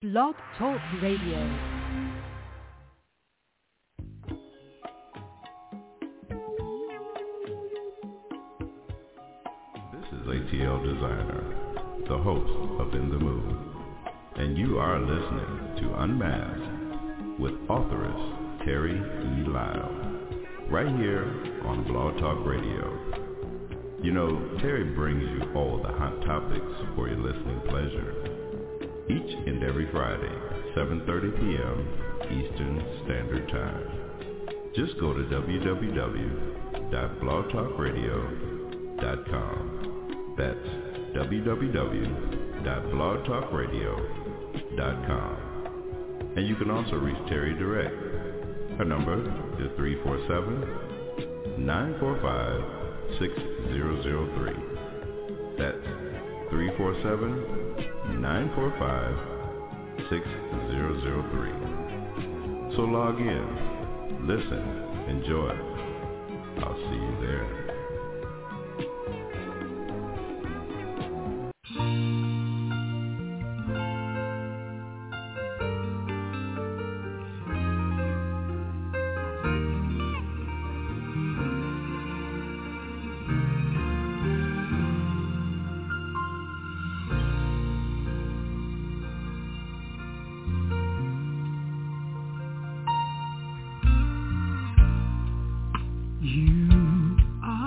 Blog Talk Radio. ATL Designer, the host of In the Mood, and you are listening to Unmasked with authoress Terry E. Lyle, right here on Blog Talk Radio. You know, Terry brings you all the hot topics for your listening pleasure, each and every Friday, 7:30 p.m. Eastern Standard Time. Just go to www.blogtalkradio.com. That's www.blogtalkradio.com. And you can also reach Terry direct. Her number is 347-945-6003. That's 347-945-6003. So log in, listen, enjoy. I'll see you there. You are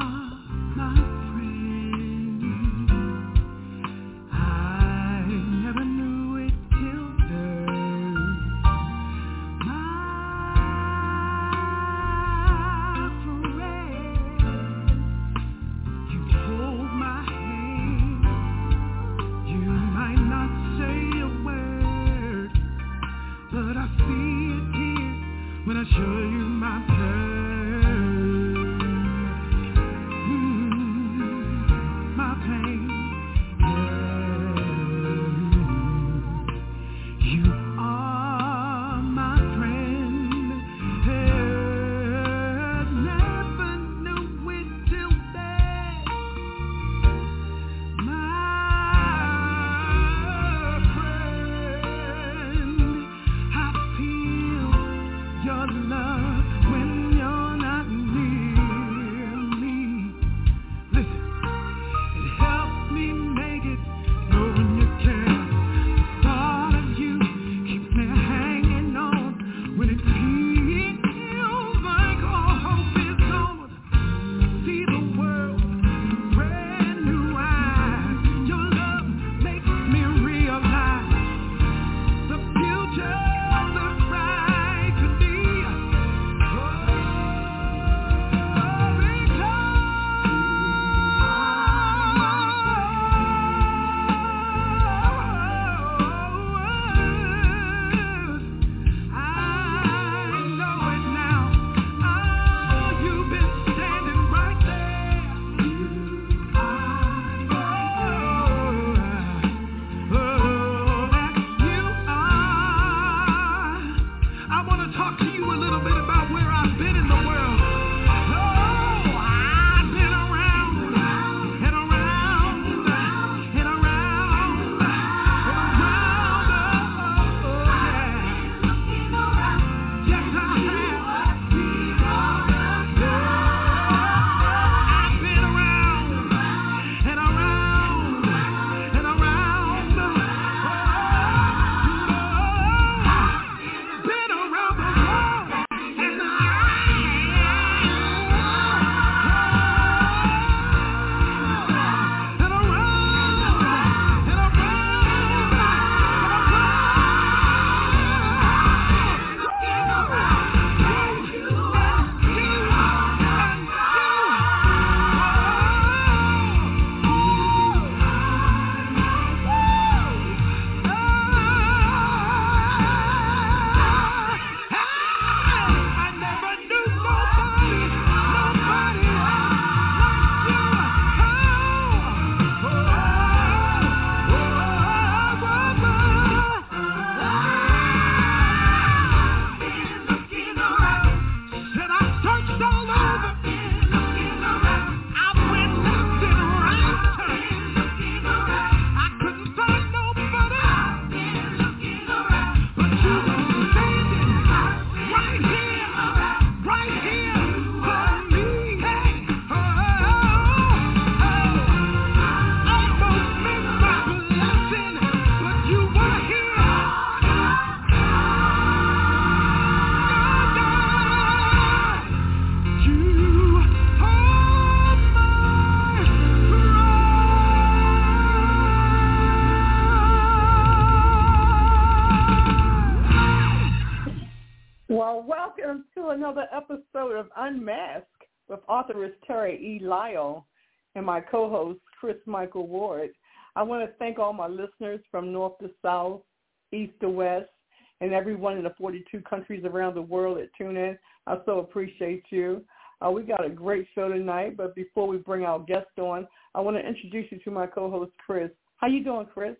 welcome to another episode of Unmasked with authoress Terry E. Lyle and my co-host, Chris Michael Ward. I want to thank all my listeners from north to south, east to west, and everyone in the 42 countries around the world that tune in. I so appreciate you. We got a great show tonight, but before we bring our guest on, I want to introduce you to my co-host, Chris. How you doing, Chris?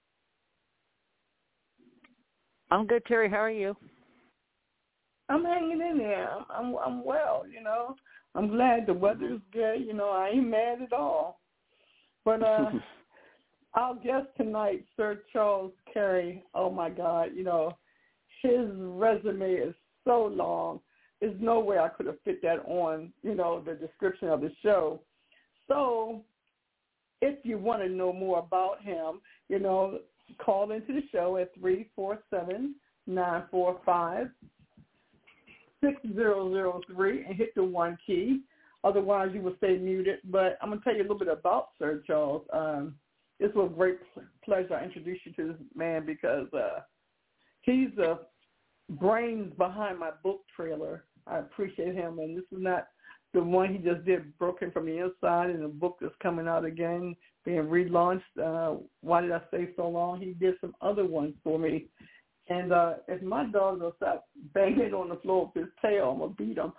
I'm good, Terry. How are you? I'm hanging in there. I'm well, you know. I'm glad the weather's good. You know, I ain't mad at all. But our guest tonight, Sir Charles Carey, oh, my God, you know, his resume is so long. There's no way I could have fit that on, you know, the description of the show. So if you want to know more about him, you know, call into the show at 347-945-6003 and hit the 1 key. Otherwise, you will stay muted. But I'm going to tell you a little bit about Sir Charles. It's a great pleasure I introduce you to this man because he's the brains behind my book trailer. I appreciate him. And this is not the one he just did, Broken from the Inside, and the book that's coming out again, being relaunched. Why did I say so long? He did some other ones for me. And if my dog will stop banging on the floor with his tail, I'm going to beat him.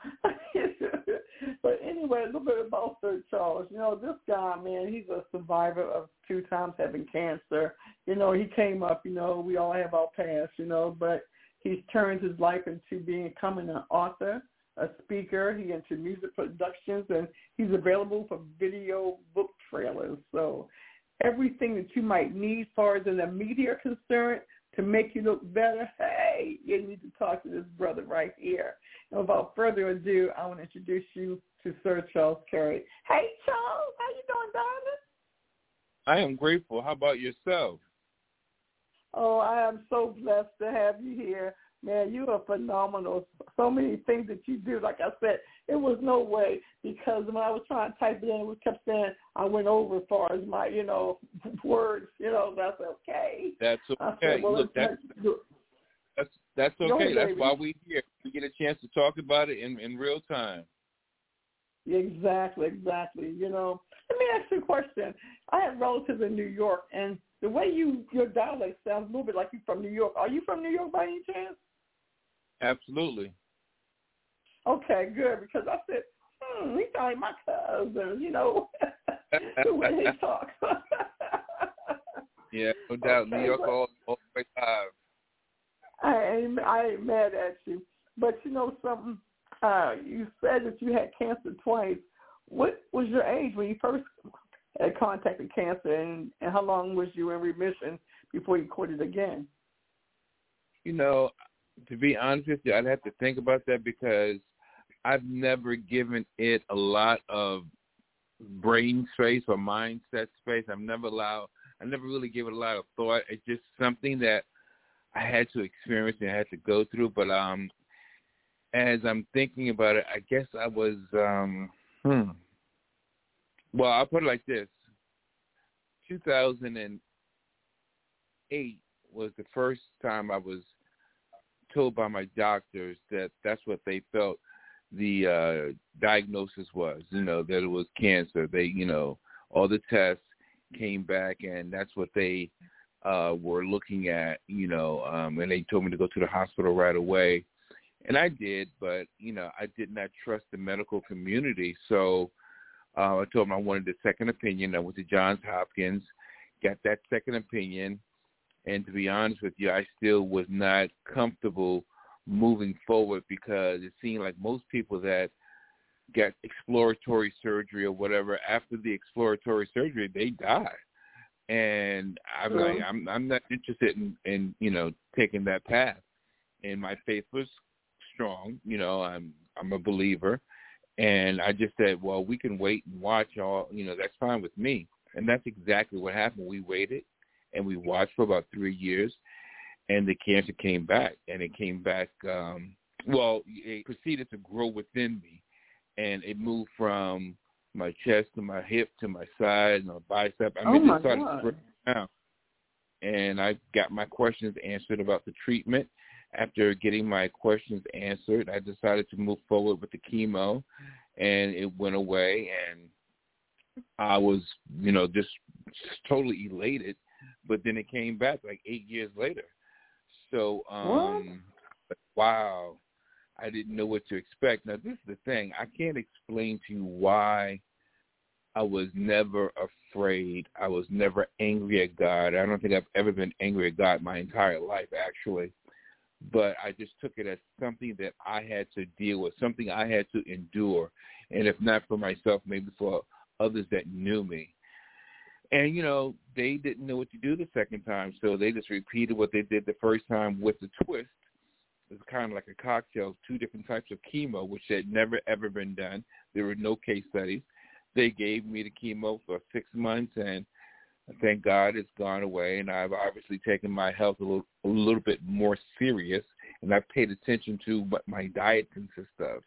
But anyway, a little bit about Sir Charles. You know, this guy, man, he's a survivor of 2 times having cancer. You know, he came up, you know, we all have our past, you know, but he's turned his life into becoming an author, a speaker. He into music productions, and he's available for video book trailers. So everything that you might need as far as in the media concerned to make you look better, hey, you need to talk to this brother right here. And without further ado, I want to introduce you to Sir Charles Carey. Hey, Charles, how you doing, darling? I am grateful. How about yourself? Oh, I am so blessed to have you here. Man, you are phenomenal. So many things that you do. Like I said, it was no way because when I was trying to type it in, it kept saying I went over as far as my, you know, words. You know, that's okay. That's okay. Said, well, look, that's okay. That's why we're here. We get a chance to talk about it in real time. Exactly. You know, let me ask you a question. I have relatives in New York, and the way your dialect sounds a little bit like you're from New York. Are you from New York by any chance? Absolutely. Okay, good, because I said, he sounds like my cousin, you know, the way they talk. Yeah, no doubt. Okay, New York all the way live. I ain't mad at you. But you know something? You said that you had cancer twice. What was your age when you first had contacted cancer, and how long was you in remission before you caught it again? You know, to be honest with you, I'd have to think about that because I've never given it a lot of brain space or mindset space. I've never really given it a lot of thought. It's just something that I had to experience and I had to go through. But as I'm thinking about it, I guess I was, well, I'll put it like this. 2008 was the first time I was told by my doctors that that's what they felt the diagnosis was, you know, that it was cancer. They, you know, all the tests came back and that's what they were looking at, you know, and they told me to go to the hospital right away. And I did, but, you know, I did not trust the medical community. So I told them I wanted a second opinion. I went to Johns Hopkins, got that second opinion. And to be honest with you, I still was not comfortable moving forward because it seemed like most people that get exploratory surgery or whatever, after the exploratory surgery, they die. And I'm like, I'm not interested in, you know, taking that path. And my faith was strong. You know, I'm a believer. And I just said, well, we can wait and watch all, you know, that's fine with me. And that's exactly what happened. We waited and we watched for about 3 years and the cancer came back and it came back. Well, it proceeded to grow within me and it moved from my chest to my hip to my side and my bicep. I mean, it started spreading out. and I got my questions answered about the treatment. After getting my questions answered, I decided to move forward with the chemo, and it went away, and I was, just totally elated. But then it came back like 8 years later. So, wow, I didn't know what to expect. Now, this is the thing. I can't explain to you why I was never afraid. I was never angry at God. I don't think I've ever been angry at God my entire life, actually. But I just took it as something that I had to deal with, something I had to endure. And if not for myself, maybe for others that knew me. And, they didn't know what to do the second time, so they just repeated what they did the first time with the twist. It's kind of like a cocktail, 2 different types of chemo, which had never, ever been done. There were no case studies. They gave me the chemo for 6 months, and thank God it's gone away, and I've obviously taken my health a little bit more serious, and I've paid attention to what my diet consists of.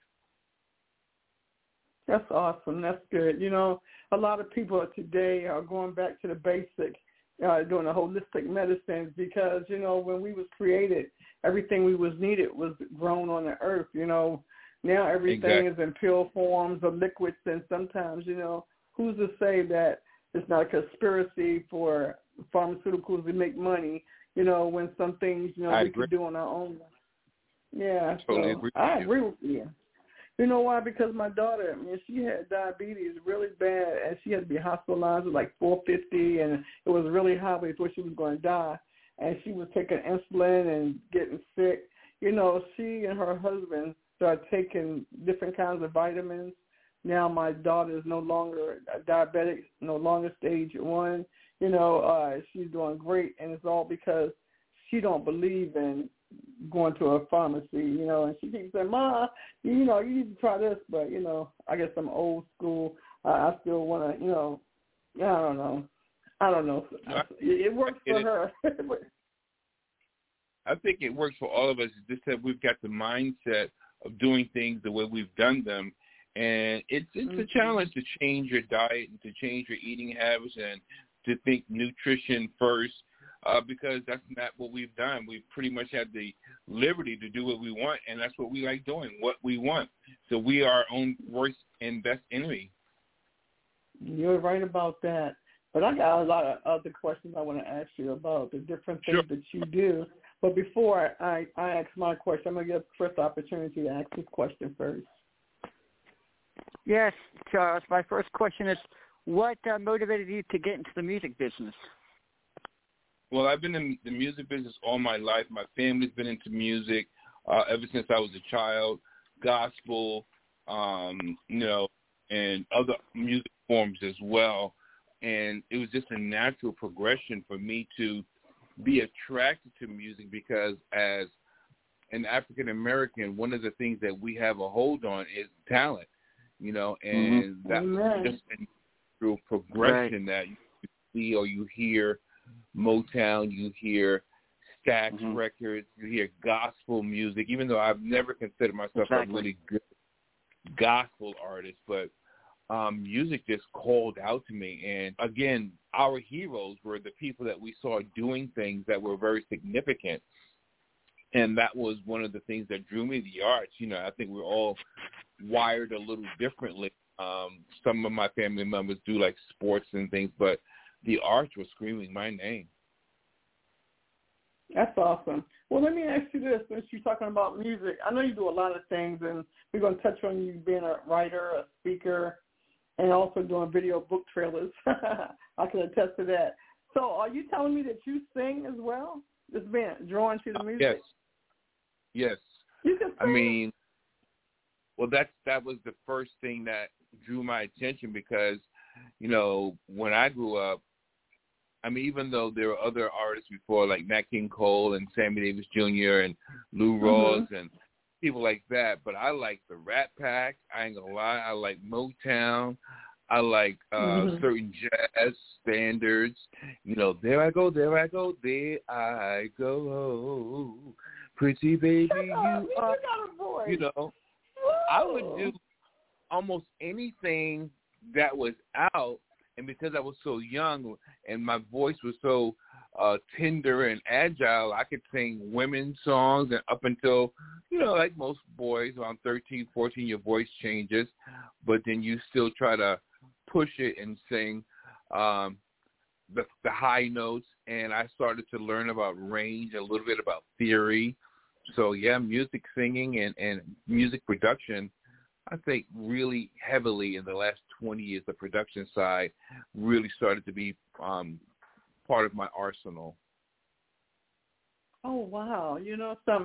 That's awesome. That's good. A lot of people today are going back to the basic, doing the holistic medicines because, when we was created, everything we was needed was grown on the earth. Now everything is in pill forms or liquids, and sometimes, who's to say that it's not a conspiracy for pharmaceuticals to make money, when some things, we can do on our own. Yeah, totally agree. I agree with you. You know why? Because my daughter, she had diabetes really bad, and she had to be hospitalized at like 450, and it was really high. We thought she was going to die, and she was taking insulin and getting sick. She and her husband started taking different kinds of vitamins. Now my daughter is no longer diabetic, no longer stage 1. She's doing great, and it's all because she don't believe in going to a pharmacy, and she keeps saying, Ma, you need to try this, but, I guess I'm old school. I still want to, I don't know. It works for her. I think it works for all of us. It's just that we've got the mindset of doing things the way we've done them, and it's a challenge to change your diet and to change your eating habits and to think nutrition first. Because that's not what we've done. We've pretty much had the liberty to do what we want, and that's what we like doing, what we want. So we are our own worst and best enemy. You're right about that. But I got a lot of other questions I want to ask you about the different things that you do. But before I ask my question, I'm going to give Chris the opportunity to ask his question first. Yes, Charles. My first question is, what motivated you to get into the music business? Well, I've been in the music business all my life. My family's been into music ever since I was a child, gospel, and other music forms as well. And it was just a natural progression for me to be attracted to music because as an African American, one of the things that we have a hold on is talent, and that was just a natural progression that you see or you hear Motown, you hear Stax records, you hear gospel music, even though I've never considered myself a really good gospel artist, but music just called out to me. And again, our heroes were the people that we saw doing things that were very significant. And that was one of the things that drew me to the arts. I think we're all wired a little differently. Some of my family members do like sports and things, but the arts were screaming my name. That's awesome. Well, let me ask you this. Since you're talking about music, I know you do a lot of things, and we're going to touch on you being a writer, a speaker, and also doing video book trailers. I can attest to that. So are you telling me that you sing as well? Just being drawn to the music? Yes. You can sing? Well, that was the first thing that drew my attention because, when I grew up, even though there were other artists before like Nat King Cole and Sammy Davis Jr. and Lou Rawls and people like that, but I like the Rat Pack. I ain't gonna lie. I like Motown. I like certain jazz standards. There I go, there I go, there I go. Pretty baby, you are. got a voice. I would do almost anything that was out. And because I was so young and my voice was so tender and agile. I could sing women's songs, and up until, like most boys, around 13, 14, your voice changes, but then you still try to push it and sing the high notes. And I started to learn about range, a little bit about theory. So, yeah, music singing and music production, I think really heavily in the last 20 years, the production side really started to be part of my arsenal. Oh, wow. You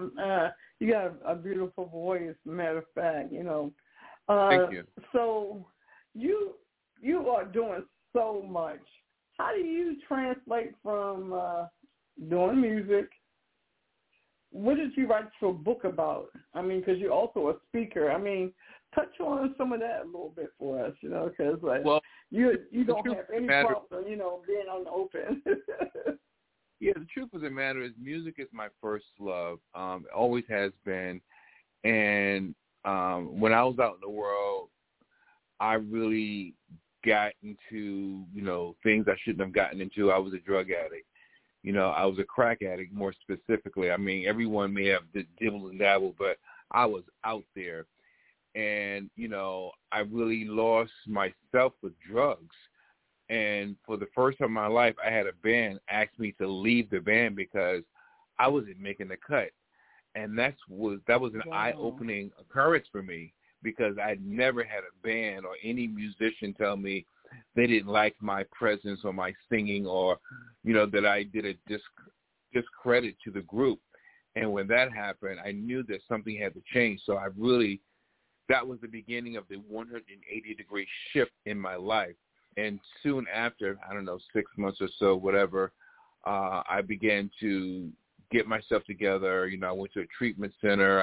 got a beautiful voice, matter of fact, Thank you. So you are doing so much. How do you translate from doing music? What did you write your book about? I mean, because you're also a speaker. I mean, touch on some of that a little bit for us, because you don't have any problem, being on the open. Yeah, the truth of the matter is music is my first love. It always has been. And when I was out in the world, I really got into, things I shouldn't have gotten into. I was a drug addict. I was a crack addict more specifically. I mean, everyone may have dibble and dabble, but I was out there. And, I really lost myself with drugs. And for the first time in my life, I had a band ask me to leave the band because I wasn't making the cut. And that was an eye-opening occurrence for me, because I'd never had a band or any musician tell me they didn't like my presence or my singing, or, that I did a discredit to the group. And when that happened, I knew that something had to change. So that was the beginning of the 180-degree shift in my life. And soon after, 6 months or so, whatever, I began to get myself together. I went to a treatment center.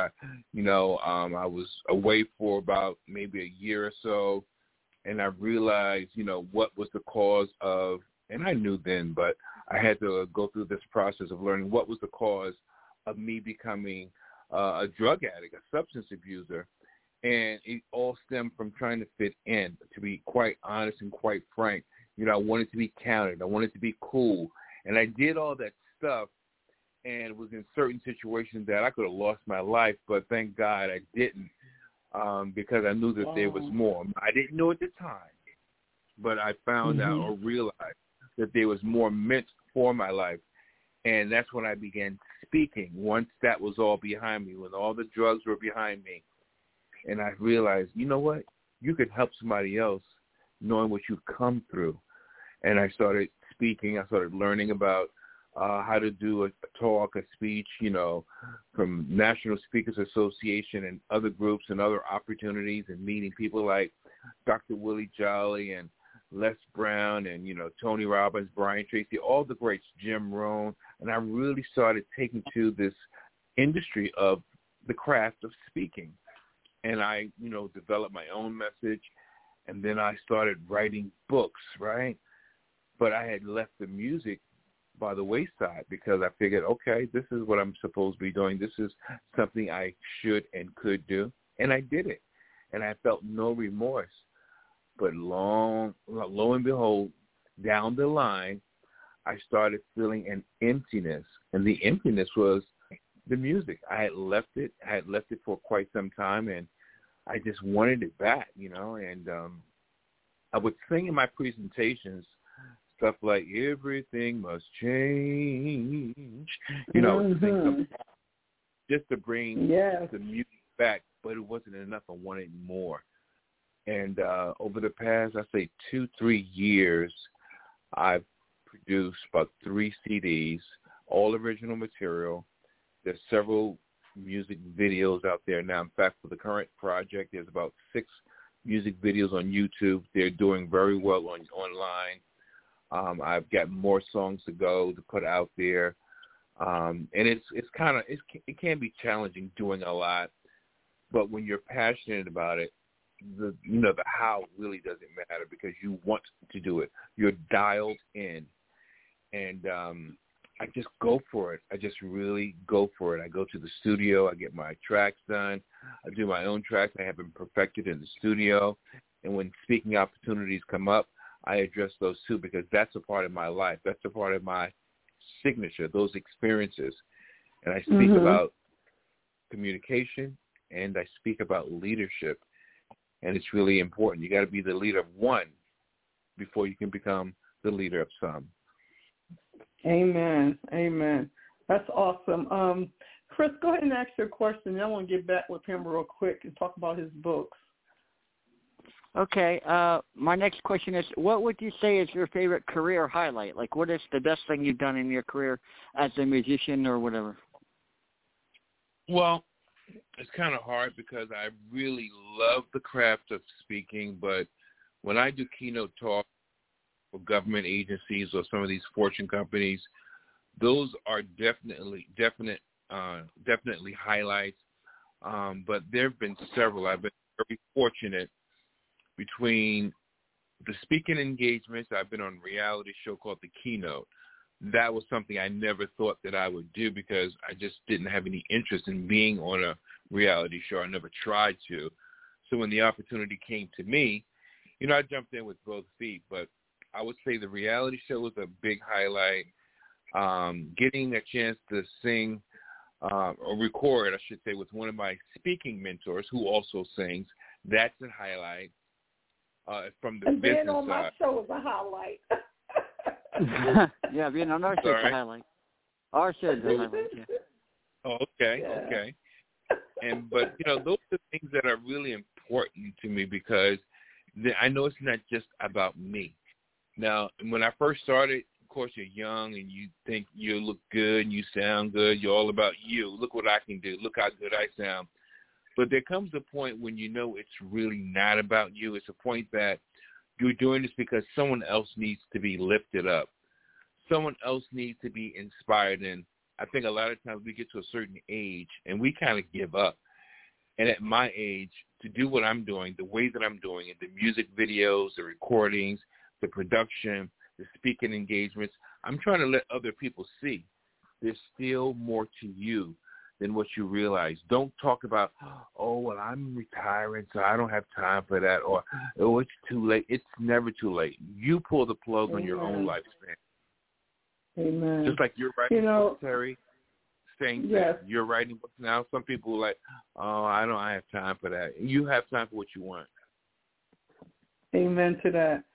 I was away for about maybe a year or so, and I realized, what was the cause of, and I knew then, but I had to go through this process of learning what was the cause of me becoming a drug addict, a substance abuser. And it all stemmed from trying to fit in, to be quite honest and quite frank. I wanted to be counted. I wanted to be cool. And I did all that stuff and was in certain situations that I could have lost my life, but thank God I didn't, because I knew that there was more. I didn't know at the time, but I found out or realized that there was more meant for my life. And that's when I began speaking, once that was all behind me, when all the drugs were behind me. And I realized, you know what? You could help somebody else knowing what you've come through. And I started speaking. I started learning about how to do a talk, a speech, from National Speakers Association and other groups and other opportunities, and meeting people like Dr. Willie Jolly and Les Brown and, Tony Robbins, Brian Tracy, all the greats, Jim Rohn. And I really started taking to this industry of the craft of speaking. And I, developed my own message, and then I started writing books, right? But I had left the music by the wayside because I figured, okay, this is what I'm supposed to be doing. This is something I should and could do. And I did it. And I felt no remorse. But lo and behold, down the line, I started feeling an emptiness. And the emptiness was the music. I had left it. I had left it for quite some time, and I just wanted it back, and I would sing in my presentations stuff like "Everything Must Change," just to bring the music back, but it wasn't enough. I wanted more. And over the past, I say 2-3 years, I've produced about 3 CDs, all original material. There's several music videos out there now. In fact, for the current project, there's about 6 music videos on YouTube. They're doing very well online. I've got more songs to go to put out there, and it can be challenging doing a lot, but when you're passionate about it, the how really doesn't matter, because you want to do it. You're dialed in, and I just go for it. I just really go for it. I go to the studio. I get my tracks done. I do my own tracks. I have them perfected in the studio. And when speaking opportunities come up, I address those too, because that's a part of my life. That's a part of my signature, those experiences. And I speak about communication, and I speak about leadership. And it's really important. You got to be the leader of one before you can become the leader of some. Amen. Amen. That's awesome. Chris, go ahead and ask your question. I want to get back with him real quick and talk about his books. Okay. My next question is, what would you say is your favorite career highlight? Like, what is the best thing you've done in your career as a musician or whatever? Well, it's kind of hard because I really love the craft of speaking, but when I do keynote talk for government agencies or some of these Fortune companies, those are definitely highlights. But there have been several. I've been very fortunate between the speaking engagements. I've been on a reality show called The Keynote. That was something I never thought that I would do because I just didn't have any interest in being on a reality show. I never tried to. So when the opportunity came to me, I jumped in with both feet. But I would say the reality show was a big highlight. Getting a chance to sing or record, I should say, with one of my speaking mentors who also sings, that's a highlight. From the and business being on my side. show is a highlight. Yeah, being on our show is a highlight. Our show is a highlight, yeah. Oh, okay, yeah. Okay. But those are things that are really important to me because I know it's not just about me. Now, when I first started, of course, you're young and you think you look good and you sound good. You're all about you. Look what I can do. Look how good I sound. But there comes a point when it's really not about you. It's a point that you're doing this because someone else needs to be lifted up. Someone else needs to be inspired. And I think a lot of times we get to a certain age and we kind of give up. And at my age, to do what I'm doing, the way that I'm doing it, the music videos, the recordings, the production, the speaking engagements, I'm trying to let other people see there's still more to you than what you realize. Don't talk about, oh, well, I'm retiring, so I don't have time for that, or, oh, it's too late. It's never too late. You pull the plug on your own lifespan. Amen. Just like you're writing books, Terry, saying yes. that you're writing books now. Some people are like, oh, I don't have time for that. You have time for what you want. Amen to that.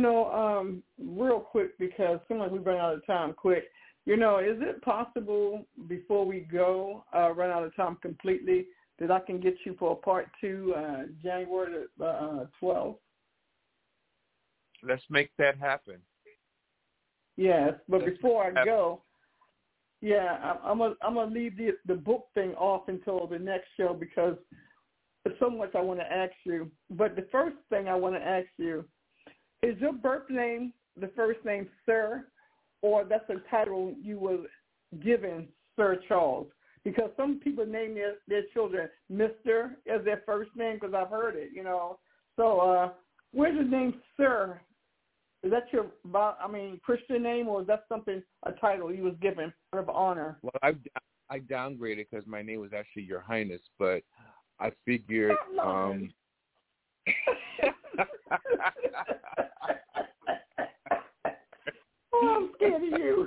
Real quick, because it seems like we run out of time quick. Is it possible before we go, run out of time completely, that I can get you for a part 2, January 12th? Let's make that happen. Yes, but before I go, I'm gonna leave the book thing off until the next show because there's so much I want to ask you. But the first thing I want to ask you, is your birth name the first name Sir, or that's a title you were given, Sir Charles? Because some people name their children Mr. as their first name, because I've heard it, So where's the name Sir? Is that your Christian name, or is that a title you was given of honor? Well, I downgraded because my name was actually Your Highness, but I figured. I'm scared of you.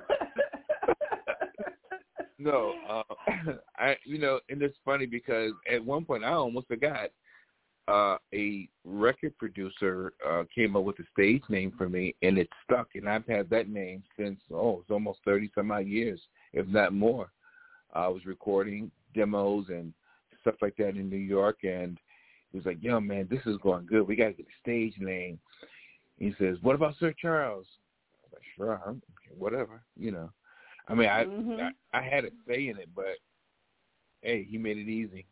No, and it's funny because at one point I almost forgot. A record producer came up with a stage name for me, and it stuck. And I've had that name since, it's almost 30-some-odd years, if not more. I was recording demos and stuff like that in New York, and he was like, yo, man, this is going good. We got to get a stage name. He says, what about Sir Charles? I was like, sure, whatever, I had a say in it, but, hey, he made it easy.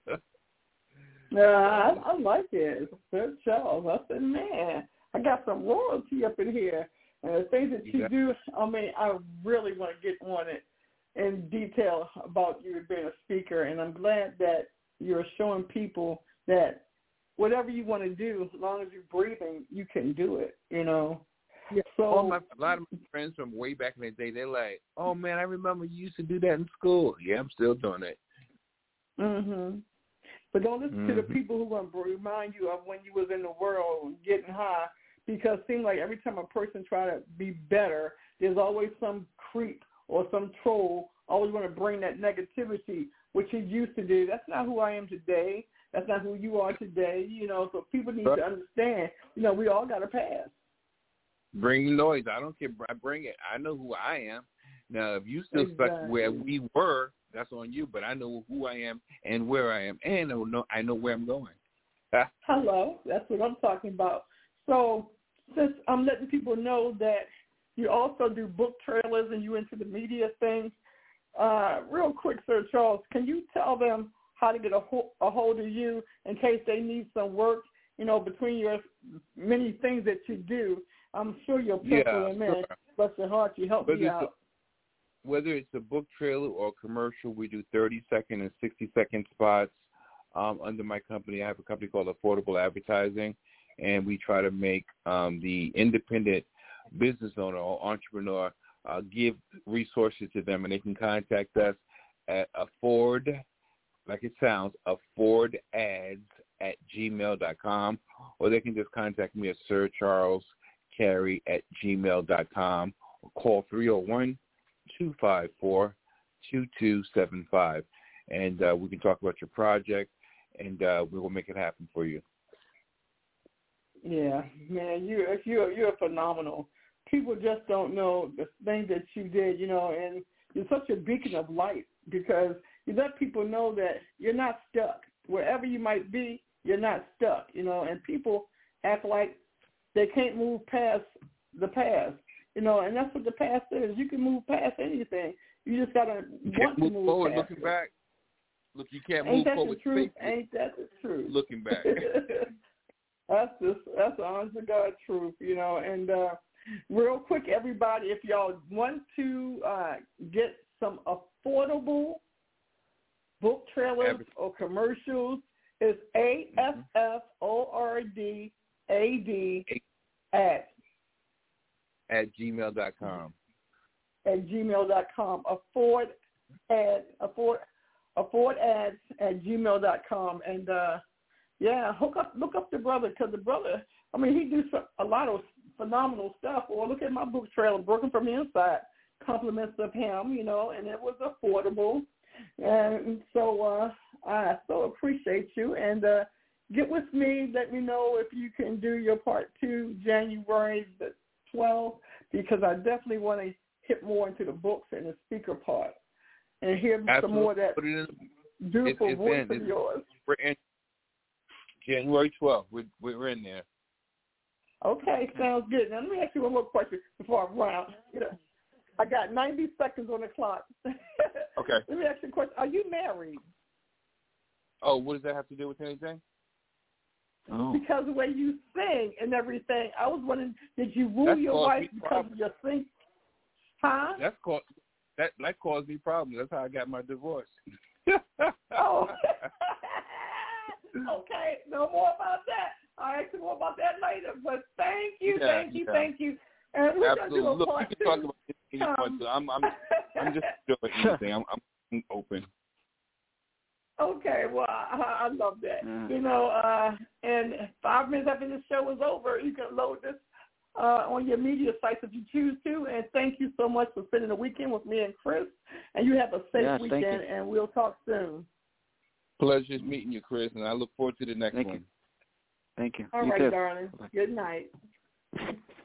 I like it. Sir Charles. I said, man, I got some royalty up in here. And the things that you do, I really want to get on it in detail about you being a speaker. And I'm glad that you're showing people that whatever you want to do, as long as you're breathing, you can do it, Yeah. So a lot of my friends from way back in the day, they're like, oh, man, I remember you used to do that in school. Yeah, I'm still doing it. Mm-hmm. But don't listen to the people who want to remind you of when you was in the world getting high, because it seems like every time a person try to be better, there's always some creep or some troll always want to bring that negativity, which he used to do. That's not who I am today. That's not who you are today. So people need to understand, we all got a past. Bring noise. I don't care. I bring it. I know who I am. Now, if you still stuck where we were, that's on you. But I know who I am and where I am, and I know where I'm going. Hello. That's what I'm talking about. So since I'm letting people know that you also do book trailers and you into the media things, real quick, Sir Charles, can you tell them how to get a hold of you in case they need some work, between your many things that you do? I'm sure you'll pencil them in. Bless your heart, you help me out. Whether it's a book trailer or a commercial, we do 30-second and 60-second spots under my company. I have a company called Affordable Advertising, and we try to make the independent business owner or entrepreneur give resources to them, and they can contact us at afford, like it sounds, affordads@gmail.com, or they can just contact me at sircharlescarey@gmail.com, or call 301-254-2275, and we can talk about your project, and we will make it happen for you. Yeah, man, you're phenomenal. People just don't know the thing that you did, and you're such a beacon of light because you let people know that you're not stuck. Wherever you might be, you're not stuck, and people act like they can't move past the past, and that's what the past is. You can move past anything. You just got to want to move forward, past looking it. back. Look, you can't move forward. Ain't that the truth? Looking back. That's the honest to God truth, and real quick, everybody, if y'all want to get some affordable book trailers or commercials, it's AFFORDAD@gmail.com. @gmail.com. affordads@gmail.com. And look up the brother, because the brother, he do a lot of phenomenal stuff. Or look at my book trailer, Broken from the Inside, compliments of him, and it was affordable. And so I so appreciate you. And get with me. Let me know if you can do your part 2, January the 12th, because I definitely want to hit more into the books and the speaker part and hear some more of that beautiful voice of yours. We're in January 12th. We're in there. Okay, sounds good. Now, let me ask you one more question before I run out. I got 90 seconds on the clock. Okay. Let me ask you a question. Are you married? Oh, what does that have to do with anything? Oh. Because the way you sing and everything, I was wondering, did you woo your wife because of your singing? Huh? That caused me problems. That's how I got my divorce. Oh. Okay, no more about that. I'll ask you more about that later. But thank you. And we're going to do a part 2. You can talk about this if you want to. I'm just doing anything. I'm open. Okay, well, I love that. And 5 minutes after this show is over, you can load this on your media sites if you choose to. And thank you so much for spending the weekend with me and Chris. And you have a safe weekend, and we'll talk soon. Pleasure meeting you, Chris, and I look forward to the next one. Thank you. All right, darling. Good night.